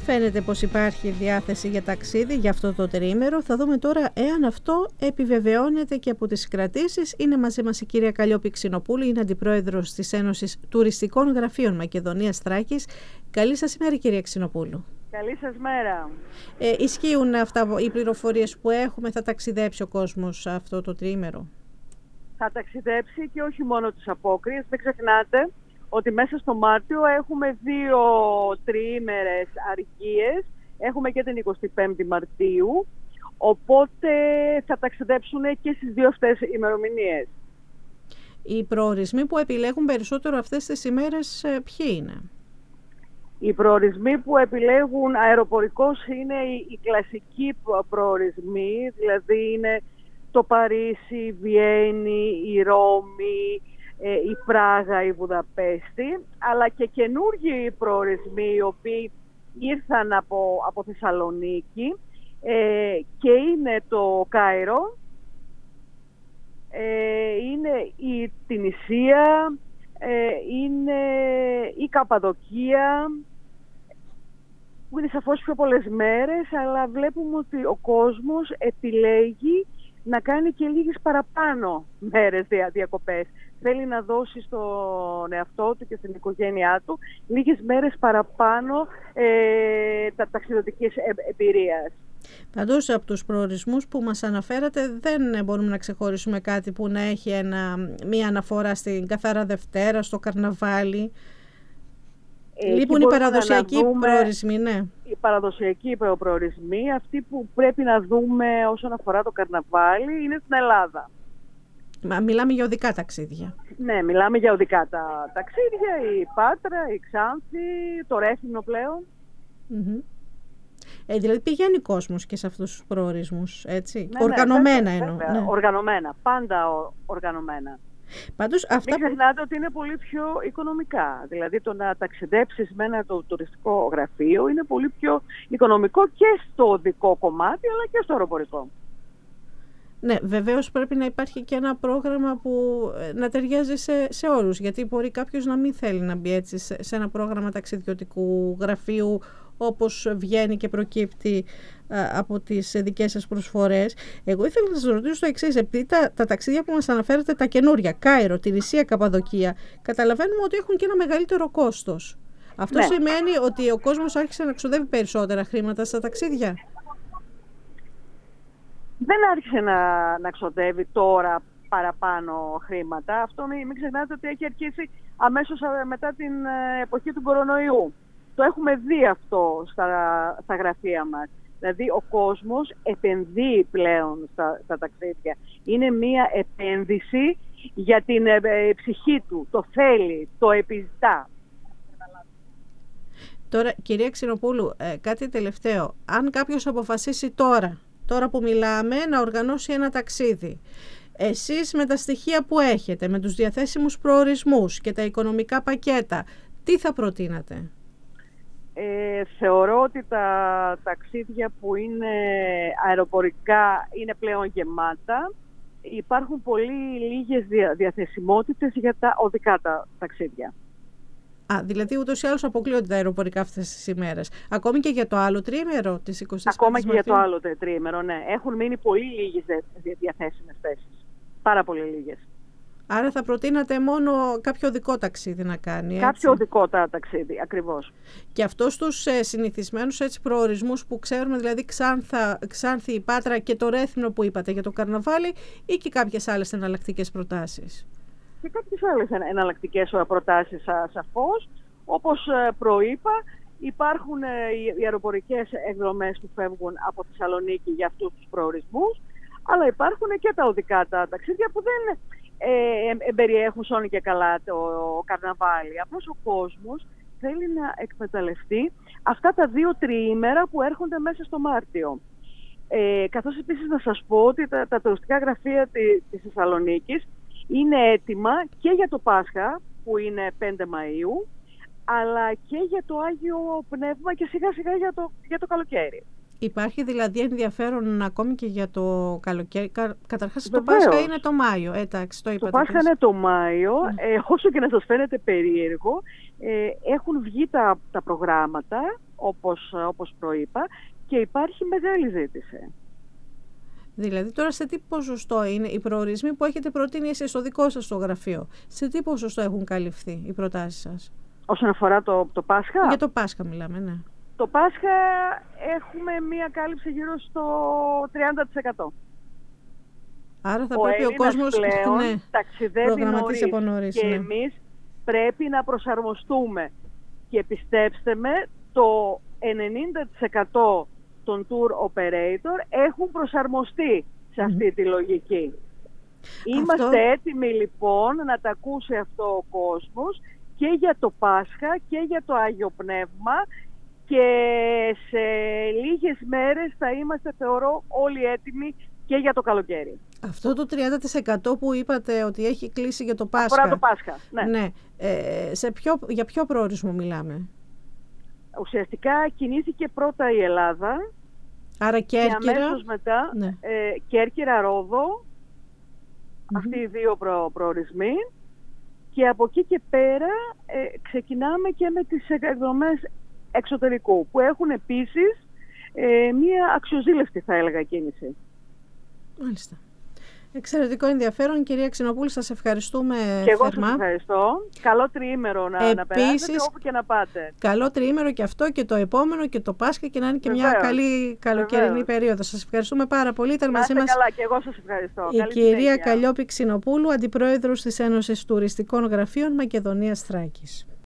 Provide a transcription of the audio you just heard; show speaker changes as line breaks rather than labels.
Φαίνεται πως υπάρχει διάθεση για ταξίδι για αυτό το τριήμερο. Θα δούμε τώρα εάν αυτό επιβεβαιώνεται και από τις κρατήσεις. Είναι μαζί μας η κυρία Καλλιόπη Ξινοπούλου, είναι αντιπρόεδρος της Ένωσης Τουριστικών Γραφείων Μακεδονίας Θράκης. Καλή σας ημέρα, κυρία Ξινοπούλου.
Καλή σας μέρα.
Ισχύουν αυτά οι πληροφορίες που έχουμε? Θα ταξιδέψει ο κόσμος αυτό το τριήμερο?
Θα ταξιδέψει και όχι μόνο τις απόκριες. Δεν ξεχνάτε ότι μέσα στο Μάρτιο έχουμε 2 τριήμερες αργίες. Έχουμε και την 25η Μαρτίου. Οπότε θα ταξιδέψουν και στις 2 αυτές ημερομηνίες.
Οι προορισμοί που επιλέγουν περισσότερο αυτές τις ημέρες ποιοι είναι?
Οι προορισμοί που επιλέγουν αεροπορικώς είναι οι κλασικοί προορισμοί. Δηλαδή είναι το Παρίσι, η Βιέννη, η Ρώμη, η Πράγα, η Βουδαπέστη, αλλά και καινούργιοι προορισμοί οι οποίοι ήρθαν από Θεσσαλονίκη και είναι το Κάιρο, είναι η Τινησία, είναι η Καπαδοκία, που είναι σαφώς πιο πολλές μέρες, αλλά βλέπουμε ότι ο κόσμος επιλέγει να κάνει και λίγες παραπάνω μέρες διακοπές. Θέλει να δώσει στον εαυτό του και στην οικογένειά του λίγες μέρες παραπάνω ταξιδιωτικής εμπειρίας.
Πάντως από τους προορισμούς που μας αναφέρατε δεν μπορούμε να ξεχωρίσουμε κάτι που να έχει μία αναφορά στην Καθαρά Δευτέρα, στο καρναβάλι. Λείπουν οι παραδοσιακοί προορισμοί, ναι.
Οι παραδοσιακοί προορισμοί, αυτοί που πρέπει να δούμε όσον αφορά το καρναβάλι, είναι στην Ελλάδα.
Μιλάμε για οδικά ταξίδια.
Ναι, μιλάμε για οδικά ταξίδια, η Πάτρα, η Ξάνθη, το Ρέθυμνο πλέον.
Mm-hmm. Δηλαδή πηγαίνει κόσμος και σε αυτούς τους προορισμούς, έτσι,
ναι,
οργανωμένα
βέβαια,
εννοώ.
Ναι. Οργανωμένα, πάντα οργανωμένα.
Πάντως,
μην ξεχνάτε ότι είναι πολύ πιο οικονομικά. Δηλαδή το να ταξιδέψεις με ένα τουριστικό γραφείο είναι πολύ πιο οικονομικό και στο οδικό κομμάτι αλλά και στο αεροπορικό.
Ναι, βεβαίως πρέπει να υπάρχει και ένα πρόγραμμα που να ταιριάζει σε όλους, γιατί μπορεί κάποιος να μην θέλει να μπει έτσι σε ένα πρόγραμμα ταξιδιωτικού γραφείου όπως βγαίνει και προκύπτει από τις δικές σας προσφορές. Εγώ ήθελα να σας ρωτήσω το εξής, επειδή τα ταξίδια που μας αναφέρετε, τα καινούρια, Κάιρο, Τινησία, Καπαδοκία, καταλαβαίνουμε ότι έχουν και ένα μεγαλύτερο κόστος. Αυτό σημαίνει ότι ο κόσμος άρχισε να ξοδεύει περισσότερα χρήματα στα ταξίδια?
Δεν άρχισε να ξοδεύει τώρα παραπάνω χρήματα. Αυτό μην ξεχνάτε ότι έχει αρχίσει αμέσως μετά την εποχή του κορονοϊού. Το έχουμε δει αυτό στα γραφεία μας. Δηλαδή ο κόσμος επενδύει πλέον στα ταξίδια. Είναι μια επένδυση για την ψυχή του. Το θέλει, το επιζητά.
Τώρα, κυρία Ξινοπούλου, κάτι τελευταίο. Αν κάποιος αποφασίσει τώρα που μιλάμε, να οργανώσει ένα ταξίδι, εσείς με τα στοιχεία που έχετε, με τους διαθέσιμους προορισμούς και τα οικονομικά πακέτα, τι θα προτείνατε?
Θεωρώ ότι τα ταξίδια που είναι αεροπορικά είναι πλέον γεμάτα. Υπάρχουν πολύ λίγες διαθεσιμότητες για τα οδικά ταξίδια.
Δηλαδή ούτως ή άλλως αποκλείονται τα αεροπορικά αυτές τις ημέρες. Ακόμη και για το άλλο τριήμερο της 25ης
Ακόμα και
Μαρτίου.
για το άλλο τριήμερο, ναι. Έχουν μείνει πολύ λίγες διαθέσιμες θέσεις. Πάρα πολύ λίγες.
Άρα θα προτείνατε μόνο κάποιο οδικό ταξίδι να κάνει, έτσι?
Κάποιο οδικό ταξίδι, ακριβώς.
Και αυτό στους συνηθισμένους προορισμούς που ξέρουμε, δηλαδή Ξάνθη, η Πάτρα και το Ρέθυμνο που είπατε για το καρναβάλι, ή και κάποιες άλλες εναλλακτικές προτάσεις?
Και κάποιες άλλες εναλλακτικές προτάσεις σαφώς. Όπως προείπα, υπάρχουν οι αεροπορικές εκδρομές που φεύγουν από Θεσσαλονίκη για αυτούς τους προορισμούς, αλλά υπάρχουν και τα οδικά ταξίδια που δεν εμπεριέχουν σώνει και καλά το καρναβάλι. Απλώς ο κόσμος θέλει να εκμεταλλευτεί αυτά τα 2 τριήμερα που έρχονται μέσα στο Μάρτιο. Καθώς επίσης να σας πω ότι τα τουριστικά γραφεία της Θεσσαλονίκης είναι έτοιμα και για το Πάσχα που είναι 5 Μαΐου, αλλά και για το Άγιο Πνεύμα και σιγά σιγά για το καλοκαίρι.
Υπάρχει δηλαδή ενδιαφέρον ακόμη και για το καλοκαίρι? Καταρχάς το
Βεβαίως.
Πάσχα είναι το Μάιο, εντάξει, το είπατε.
Το Πάσχα είναι το Μάιο, όσο και να σας φαίνεται περίεργο, έχουν βγει τα προγράμματα, όπως προείπα, και υπάρχει μεγάλη ζήτηση.
Δηλαδή τώρα σε τι ποσοστό είναι οι προορισμοί που έχετε προτείνει εσείς στο δικό σας το γραφείο? Σε τι ποσοστό έχουν καλυφθεί οι προτάσεις σας?
Όσον αφορά το Πάσχα.
Για το Πάσχα μιλάμε, ναι.
Το Πάσχα έχουμε μία κάλυψη γύρω στο 30%.
Άρα θα πρέπει ο κόσμος
πλέον ταξιδεύει
νωρίς
και εμείς πρέπει να προσαρμοστούμε. Και πιστέψτε με, το 90% των tour operator έχουν προσαρμοστεί σε αυτή τη λογική. Είμαστε έτοιμοι λοιπόν να τα ακούσει αυτό ο κόσμος και για το Πάσχα και για το Άγιο Πνεύμα, και σε λίγες μέρες θα είμαστε, θεωρώ, όλοι έτοιμοι και για το καλοκαίρι.
Αυτό το 30% που είπατε ότι έχει κλείσει για το Πάσχα.
Αφορά το Πάσχα, ναι.
Ναι. Για ποιο προορισμό μιλάμε?
Ουσιαστικά κινήθηκε πρώτα η Ελλάδα.
Άρα Κέρκυρα.
Και αμέσως μετά Κέρκυρα, Ρόδο, αυτοί οι δύο προορισμοί. Και από εκεί και πέρα ξεκινάμε και με τις εκδρομές εξωτερικού, που έχουν επίσης μία αξιοζήλευτη, θα έλεγα, κίνηση.
Μάλιστα. Εξαιρετικό ενδιαφέρον. Κυρία Ξινοπούλη, σας ευχαριστούμε θερμά.
Και εγώ σας ευχαριστώ. Καλό τριήμερο να περάσετε όπου και να πάτε.
Καλό τριήμερο και αυτό και το επόμενο και το Πάσχα, και να είναι και μια καλή καλοκαιρινή περίοδο. Σας ευχαριστούμε πάρα πολύ. Ήταν μαζί μας
καλά, και εγώ σας ευχαριστώ.
η κυρία Καλλιόπη Ξινοπούλου, Αντιπρόεδρος της Ένωσης Τουριστικών Γραφείων Μακεδονίας Θράκης.